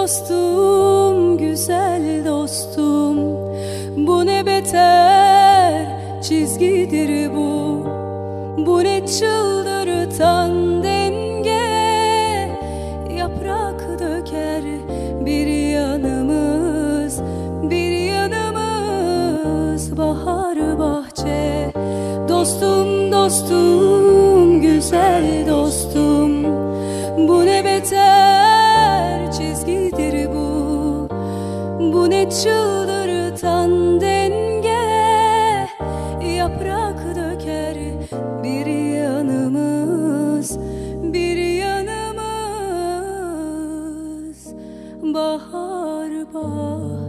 dostum, güzel dostum. Bu ne beter çizgidir bu. Bu ne çıldırtan denge. Yaprak döker bir yanımız, bir yanımız bahar bahçe. Dostum, dostum, güzel dostum. Bu ne beter çizgidir bu. Bu ne çıldırtan denge. Yaprak döker bir yanımız, bir yanımız bahar bahçe.